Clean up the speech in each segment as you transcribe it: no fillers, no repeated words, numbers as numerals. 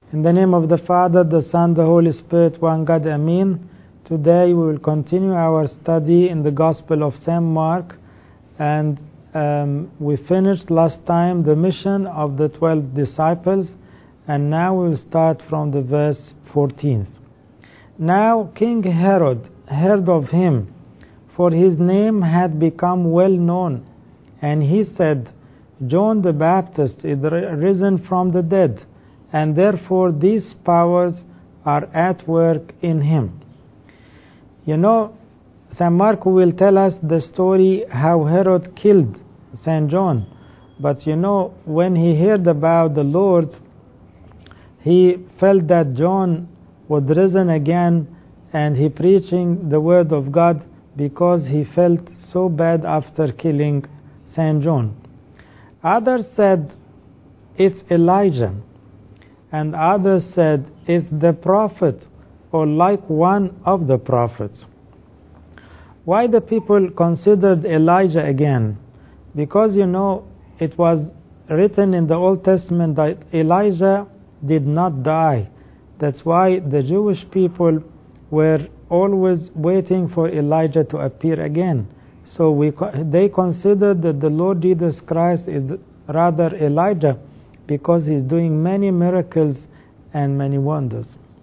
In the name of the Father, the Son, the Holy Spirit, one God, Amen. Today we will continue our study in the Gospel of St. Mark, and we finished last time the mission of the 12 disciples, and now we will start from the verse 14. Now King Herod heard of him, for his name had become well known, and he said, John the Baptist is risen from the dead, and therefore these powers are at work in him. You know, St. Mark will tell us the story how Herod killed St. John. But you know, when he heard about the Lord, he felt that John was risen again, and he preaching the word of God because he felt so bad after killing St. John. Others said, it's Elijah. And others said, it's the prophet, or like one of the prophets. Why the people considered Elijah again? Because, you know, it was written in the Old Testament that Elijah did not die. That's why the Jewish people were always waiting for Elijah to appear again. So they considered that the Lord Jesus Christ is rather Elijah, because he's doing many miracles and many wonders.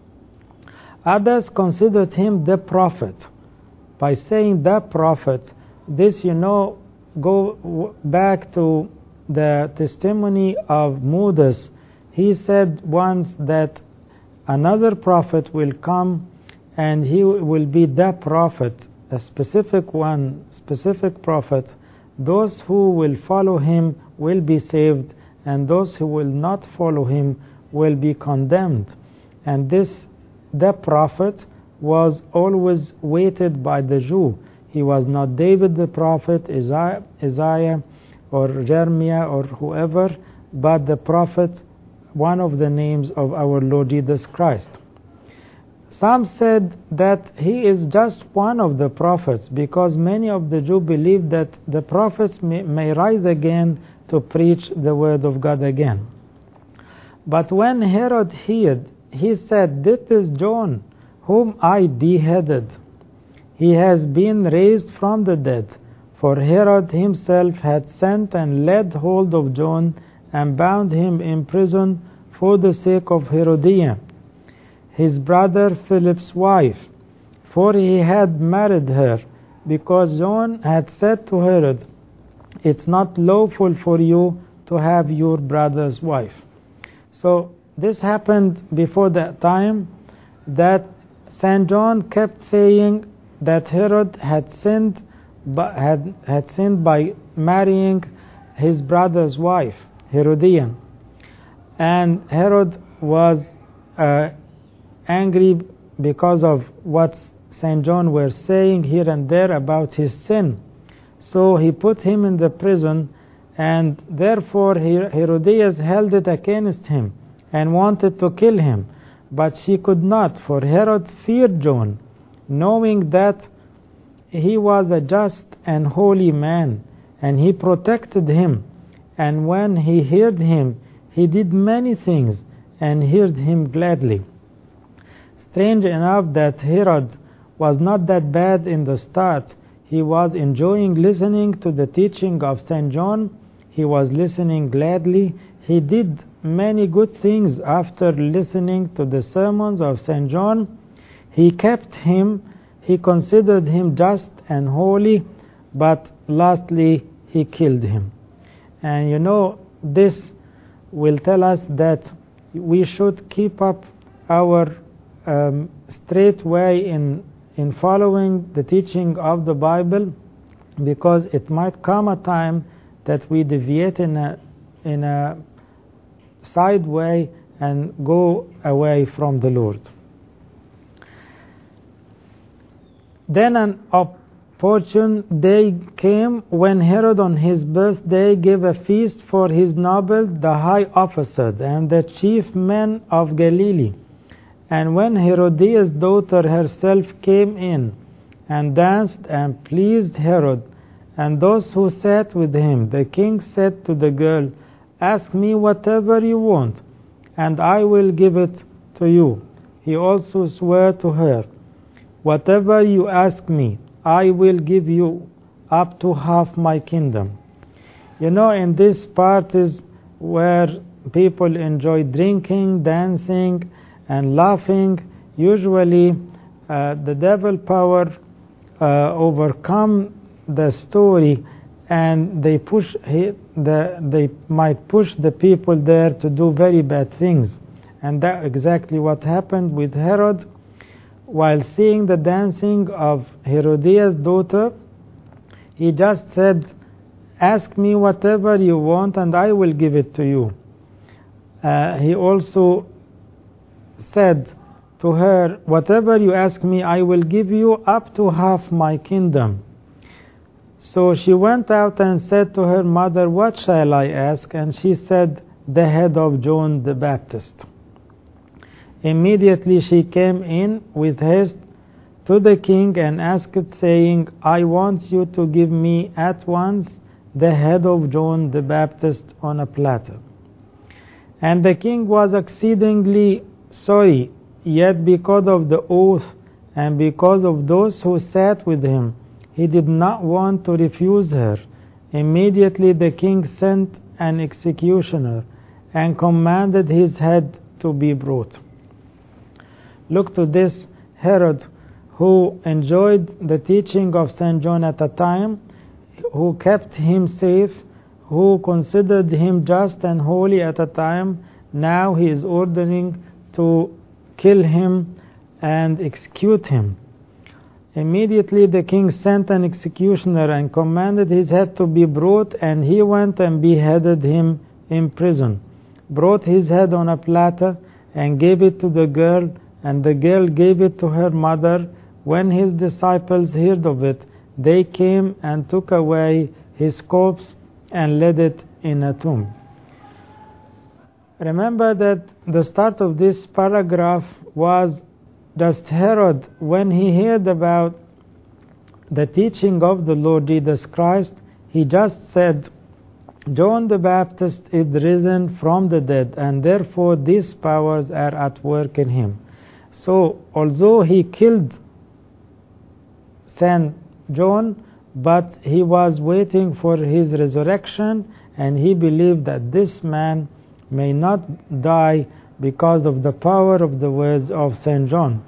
Others considered him the prophet. By saying the prophet, this, you know, go back to the testimony of Moses. He said once that another prophet will come, and he will be the prophet, a specific one, specific prophet. Those who will follow him will be saved, and those who will not follow him will be condemned. And this, the prophet, was always waited by the Jew. He was not David the prophet, Isaiah or Jeremiah or whoever, but the prophet, one of the names of our Lord Jesus Christ. Some said that he is just one of the prophets, because many of the Jews believed that the prophets may rise again to preach the word of God again. But when Herod heard, he said, this is John, whom I beheaded. He has been raised from the dead. For Herod himself had sent and laid hold of John and bound him in prison for the sake of Herodias, his brother Philip's wife, for he had married her, because John had said to Herod, it's not lawful for you to have your brother's wife. So this happened before that time, that St. John kept saying that Herod had sinned by marrying his brother's wife, Herodias. And Herod was angry because of what St. John were saying here and there about his sin. So he put him in the prison, and therefore Herodias held it against him and wanted to kill him. But she could not, for Herod feared John, knowing that he was a just and holy man, and he protected him. And when he heard him, he did many things and heard him gladly. Strange enough that Herod was not that bad in the start. He was enjoying listening to the teaching of St. John. He was listening gladly. He did many good things after listening to the sermons of St. John. He kept him. He considered him just and holy, but lastly he killed him. And you know, this will tell us that we should keep up our straight way in following the teaching of the Bible, because it might come a time that we deviate in a side way and go away from the Lord. Then an opportune day came when Herod on his birthday gave a feast for his nobles, the high officers, and the chief men of Galilee. And when Herodias' daughter herself came in and danced and pleased Herod and those who sat with him, the king said to the girl, ask me whatever you want, and I will give it to you. He also swore to her, whatever you ask me, I will give you up to half my kingdom. You know, in this part is where people enjoy drinking, dancing, and laughing. Usually, the devil power overcome the story, and they might push the people there to do very bad things. And that's exactly what happened with Herod. While seeing the dancing of Herodias' daughter, he just said, ask me whatever you want and I will give it to you. He also said to her, whatever you ask me, I will give you up to half my kingdom. So she went out and said to her mother, what shall I ask? And she said, the head of John the Baptist. Immediately she came in with haste to the king and asked, saying, I want you to give me at once the head of John the Baptist on a platter. And the king was exceedingly sorry, yet because of the oath and because of those who sat with him, he did not want to refuse her. Immediately the king sent an executioner and commanded his head to be brought. Look to this Herod, who enjoyed the teaching of St. John at a time, who kept him safe, who considered him just and holy at a time. Now he is ordering to kill him and execute him. Immediately the king sent an executioner and commanded his head to be brought, and he went and beheaded him in prison, brought his head on a platter and gave it to the girl, and the girl gave it to her mother. When his disciples heard of it, they came and took away his corpse and laid it in a tomb. Remember that the start of this paragraph was just Herod, when he heard about the teaching of the Lord Jesus Christ, he just said, John the Baptist is risen from the dead, and therefore these powers are at work in him. So, although he killed St. John, but he was waiting for his resurrection, and he believed that this man may not die because of the power of the words of St. John.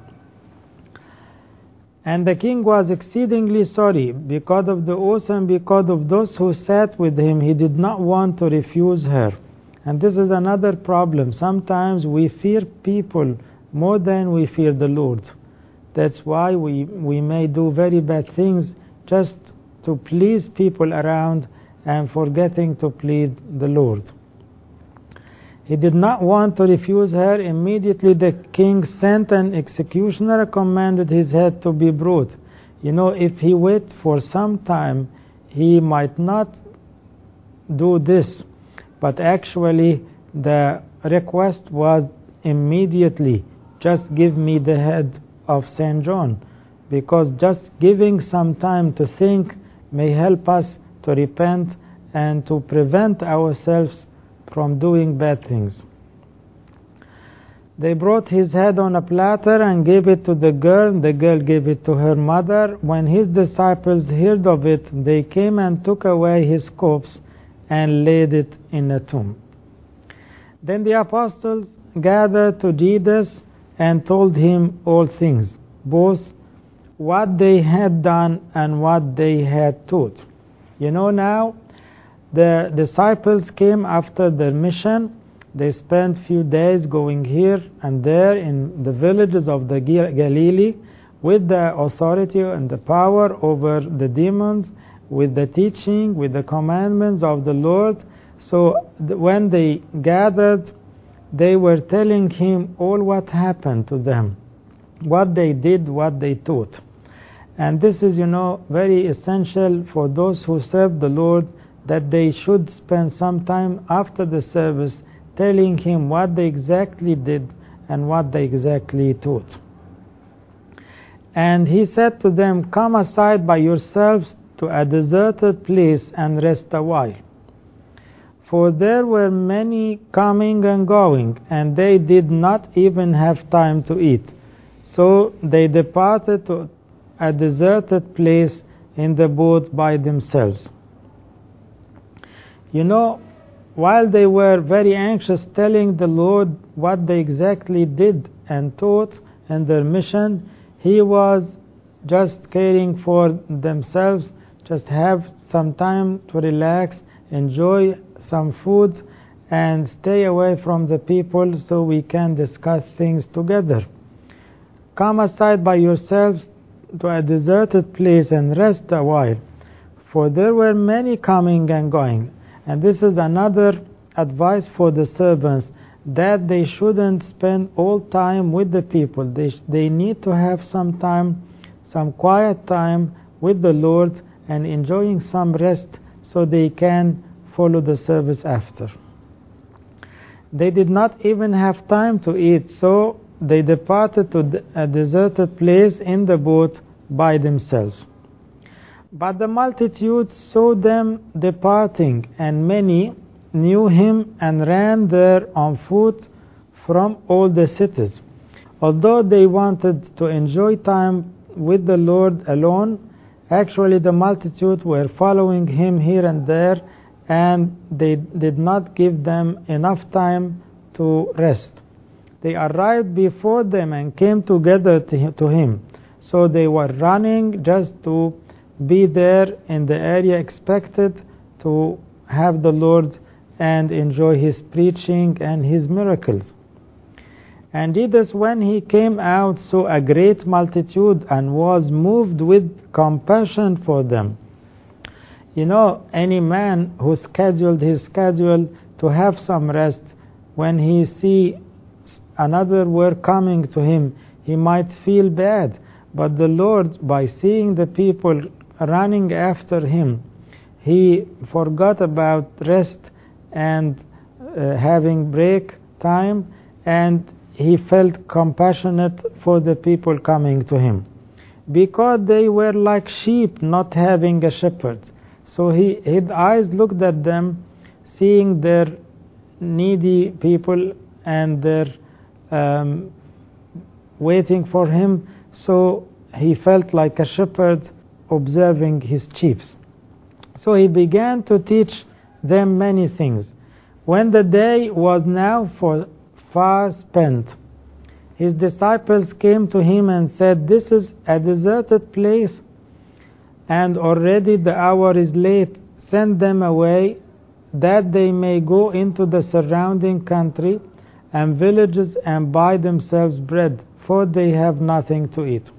And the king was exceedingly sorry because of the oath and because of those who sat with him. He did not want to refuse her. And this is another problem. Sometimes we fear people more than we fear the Lord. That's why we may do very bad things just to please people around and forgetting to please the Lord. He did not want to refuse her. Immediately the king sent an executioner and commanded his head to be brought. You know, if he wait for some time, he might not do this. But actually the request was immediately, just give me the head of St. John. Because just giving some time to think may help us to repent and to prevent ourselves from doing bad things. They brought his head on a platter and gave it to the girl. The girl gave it to her mother. When his disciples heard of it, they came and took away his corpse and laid it in a tomb. Then the apostles gathered to Jesus and told him all things, both what they had done and what they had taught. You know, now the disciples came after their mission. They spent few days going here and there in the villages of the Galilee with the authority and the power over the demons, with the teaching, with the commandments of the Lord. So when they gathered, they were telling him all what happened to them, what they did, what they taught. And this is, you know, very essential for those who serve the Lord, that they should spend some time after the service telling him what they exactly did and what they exactly taught. And he said to them, come aside by yourselves to a deserted place and rest a while. For there were many coming and going, and they did not even have time to eat. So they departed to a deserted place in the boat by themselves. You know, while they were very anxious telling the Lord what they exactly did and taught in their mission, He was just caring for themselves, just have some time to relax, enjoy some food, and stay away from the people so we can discuss things together. Come aside by yourselves to a deserted place and rest a while, for there were many coming and going. And this is another advice for the servants, that they shouldn't spend all time with the people. They need to have some time, some quiet time with the Lord and enjoying some rest so they can follow the service after. They did not even have time to eat, so they departed to a deserted place in the boat by themselves. But the multitude saw them departing, and many knew Him and ran there on foot from all the cities. Although they wanted to enjoy time with the Lord alone, actually the multitude were following Him here and there, and they did not give them enough time to rest. They arrived before them and came together to Him. So they were running just to be there in the area expected to have the Lord and enjoy His preaching and His miracles. And Jesus, when He came out, saw a great multitude and was moved with compassion for them. You know, any man who scheduled his schedule to have some rest, when he see another work coming to him, he might feel bad. But the Lord, by seeing the people running after Him, He forgot about rest and having break time, and He felt compassionate for the people coming to Him, because they were like sheep not having a shepherd. So His eyes looked at them, seeing their needy people and their waiting for Him. So He felt like a shepherd observing His sheep. So He began to teach them many things. When the day was now far spent, His disciples came to Him and said, "This is a deserted place, and already the hour is late. Send them away, that they may go into the surrounding country and villages and buy themselves bread, for they have nothing to eat."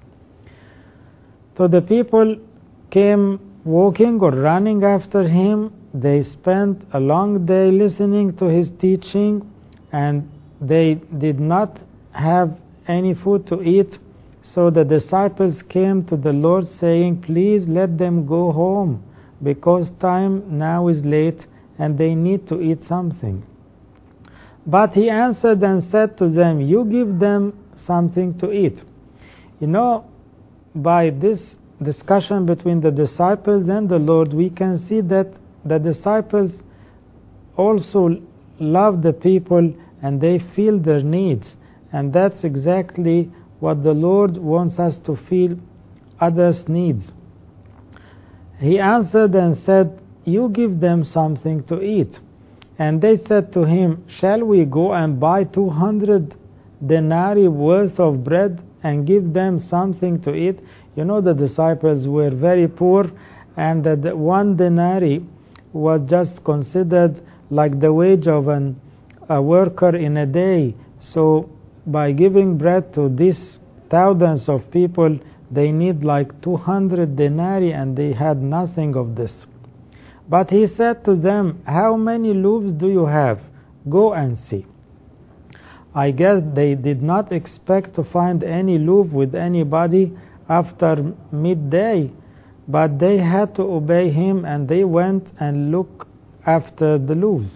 So the people came walking or running after Him. They spent a long day listening to His teaching, and they did not have any food to eat. So the disciples came to the Lord saying, "Please let them go home, because time now is late and they need to eat something." But He answered and said to them, "You give them something to eat." You know, by this discussion between the disciples and the Lord, we can see that the disciples also love the people and they feel their needs. And that's exactly what the Lord wants us to feel others' needs. He answered and said, "You give them something to eat." And they said to Him, "Shall we go and buy 200 denarii worth of bread and give them something to eat?" You know, the disciples were very poor, and that 1 denarii was just considered like the wage of a worker in a day. So by giving bread to these thousands of people, they need like 200 denarii, and they had nothing of this. But He said to them, "How many loaves do you have? Go and see." I guess they did not expect to find any loaf with anybody after midday, but they had to obey Him, and they went and looked after the loaves.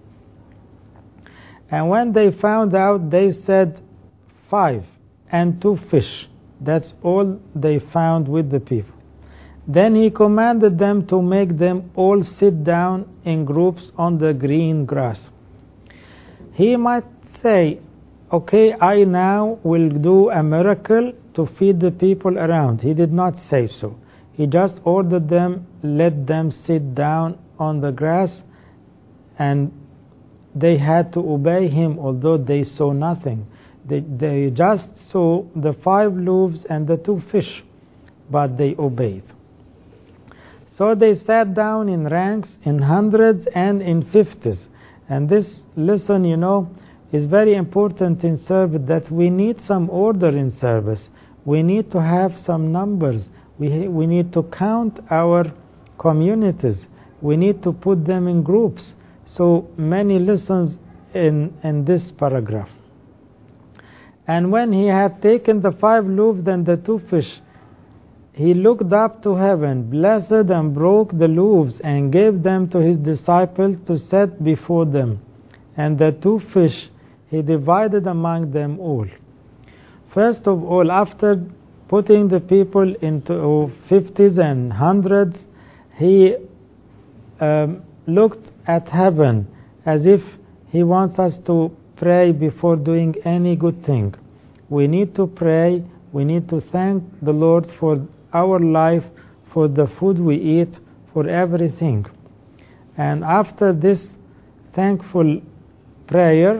And when they found out, they said, 5 and 2 fish. That's all they found with the people. Then he commanded them to make them all sit down in groups on the green grass. He might say, okay, I now will do a miracle to feed the people around. He did not say so. He just ordered them, let them sit down on the grass, and they had to obey him, although they saw nothing. They just saw the 5 loaves and the 2 fish, but they obeyed. So they sat down in ranks, in hundreds and in 50s. And this lesson, is very important in service, that we need some order in service. We need to have some numbers. We need to count our communities. We need to put them in groups. So many lessons in this paragraph. And when he had taken the 5 loaves and the 2 fish, he looked up to heaven, blessed and broke the loaves, and gave them to his disciples to set before them. And the 2 fish he divided among them all. First of all, after putting the people into 50s and 100s, he looked at heaven as if he wants us to pray before doing any good thing. We need to pray. We need to thank the Lord for our life, for the food we eat, for everything. And after this thankful prayer,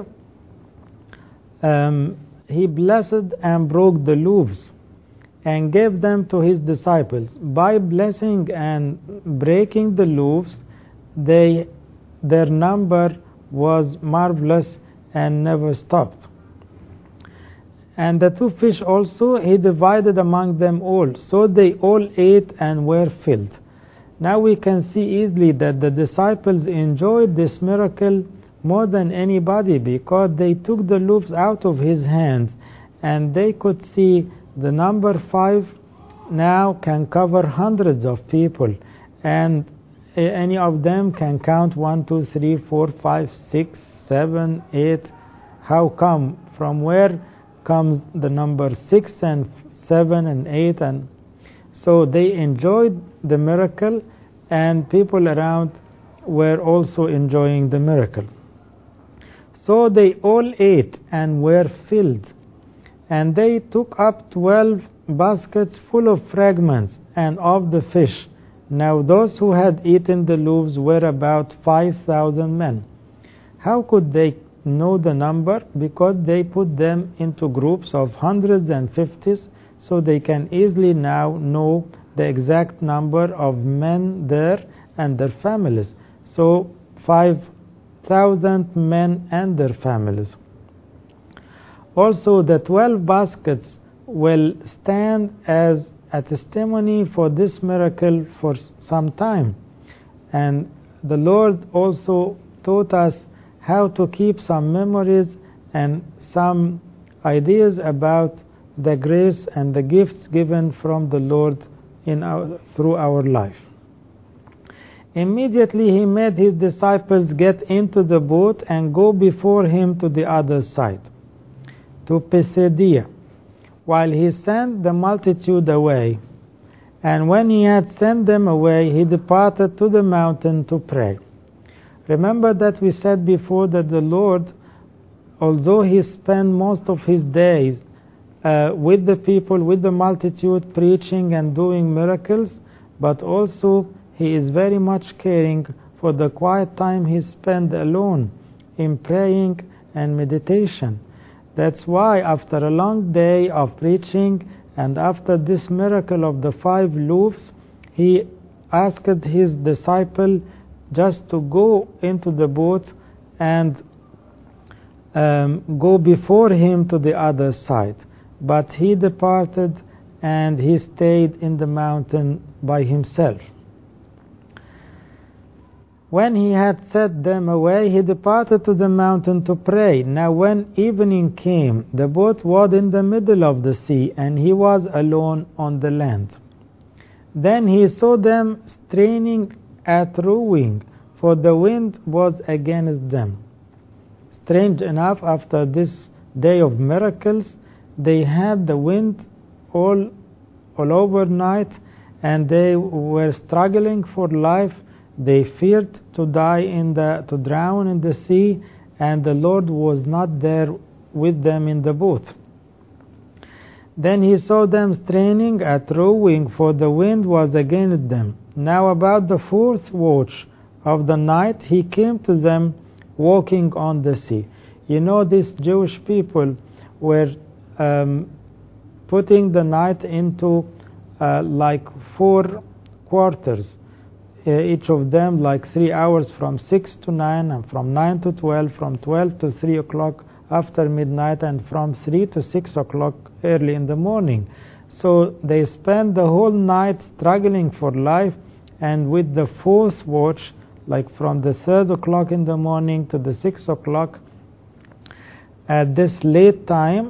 he blessed and broke the loaves and gave them to his disciples. By blessing and breaking the loaves, their number was marvelous and never stopped. And the 2 fish also he divided among them all, so they all ate and were filled. Now we can see easily that the disciples enjoyed this miracle more than anybody, because they took the loaves out of his hands, and they could see the number 5 now can cover hundreds of people, and any of them can count 1, 2, 3, 4, 5, 6, 7, 8. How come? From where comes the number 6 and 7 and 8? And so they enjoyed the miracle, and people around were also enjoying the miracle. So they all ate and were filled, and they took up 12 baskets full of fragments and of the fish. Now those who had eaten the loaves were about 5,000 men. How could they know the number? Because they put them into groups of hundreds and 50s, so they can easily now know the exact number of men there and their families. So 5,000 men and their families. Also, the 12 baskets will stand as a testimony for this miracle for some time. And the Lord also taught us how to keep some memories and some ideas about the grace and the gifts given from the Lord through our life. Immediately he made his disciples get into the boat and go before him to the other side, to Pisidia, while he sent the multitude away. And when he had sent them away, he departed to the mountain to pray. Remember that we said before that the Lord, although he spent most of his days with the people, with the multitude, preaching and doing miracles, but also he is very much caring for the quiet time he spent alone in praying and meditation. That's why after a long day of preaching and after this miracle of the 5 loaves, he asked his disciple just to go into the boat and go before him to the other side. But he departed and he stayed in the mountain by himself. When he had sent them away, he departed to the mountain to pray. Now when evening came, the boat was in the middle of the sea, and he was alone on the land. Then he saw them straining at rowing, for the wind was against them. Strange enough, after this day of miracles, they had the wind all over night, and they were struggling for life. They feared to drown in the sea, and the Lord was not there with them in the boat. Then he saw them straining at rowing, for the wind was against them. Now about the 4th watch of the night he came to them walking on the sea. You know, these Jewish people were putting the night into like 4 quarters, each of them like 3 hours, from 6 to 9, and from 9 to 12, from 12 to 3 o'clock after midnight, and from 3 to 6 o'clock early in the morning. So they spend the whole night struggling for life, and with the 4th watch, like from the 3rd o'clock in the morning to the 6 o'clock, at this late time,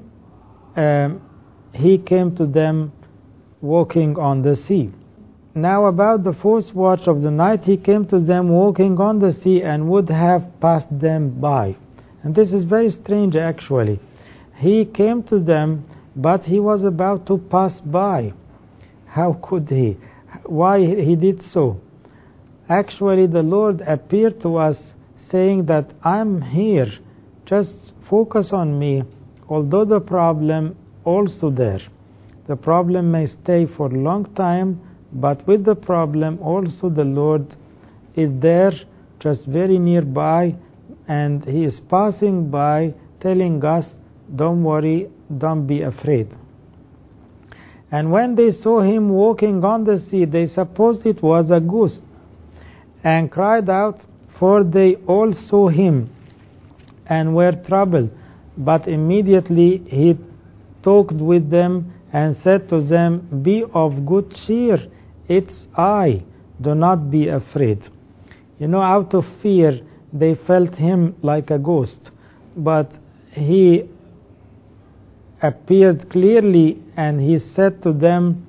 he came to them walking on the sea. Now about the 4th watch of the night he came to them walking on the sea, and would have passed them by. And this is very strange actually. He came to them, but he was about to pass by. How could he? Why he did so? Actually, the Lord appeared to us saying that I'm here, just focus on me, although the problem also there. The problem may stay for a long time, but with the problem also the Lord is there, just very nearby, and he is passing by, telling us, don't worry, don't be afraid. And when they saw him walking on the sea, they supposed it was a ghost, and cried out, for they all saw him and were troubled. But immediately he talked with them and said to them, be of good cheer, it's I, do not be afraid. You know, out of fear they felt him like a ghost, but he appeared clearly and he said to them,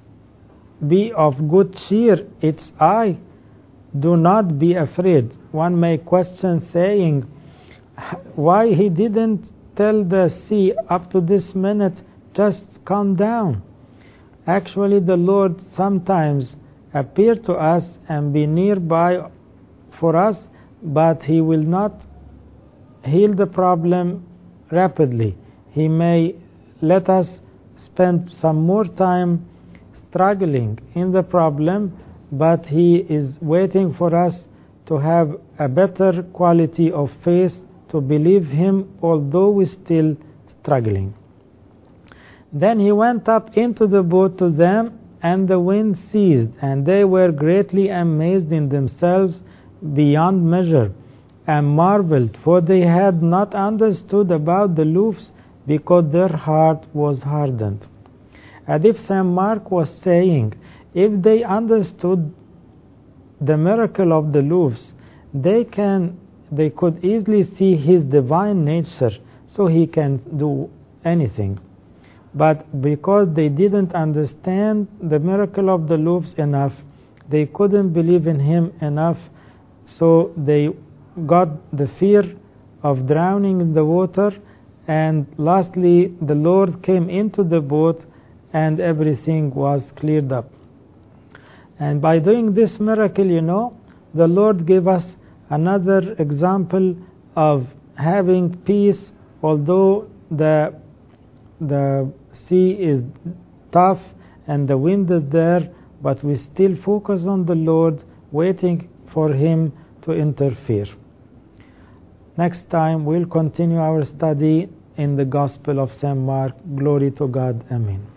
be of good cheer, it's I, do not be afraid. One may question saying, why he didn't tell the sea up to this minute, just calm down. Actually, the Lord sometimes appears to us and be nearby for us, but he will not heal the problem rapidly. He may let us spend some more time struggling in the problem, but he is waiting for us to have a better quality of faith, to believe him although we're still struggling. Then he went up into the boat to them, and the wind ceased, and they were greatly amazed in themselves beyond measure, and marveled, for they had not understood about the loaves, because their heart was hardened. And if St. Mark was saying, if they understood the miracle of the loaves, they could easily see his divine nature, so he can do anything. But because they didn't understand the miracle of the loaves enough, they couldn't believe in him enough, so they got the fear of drowning in the water, and lastly the Lord came into the boat and everything was cleared up. And by doing this miracle, you know, the Lord gave us another example of having peace, although the sea is tough and the wind is there, but we still focus on the Lord, waiting for him to interfere. Next time we'll continue our study in the Gospel of St. Mark. Glory to God. Amen.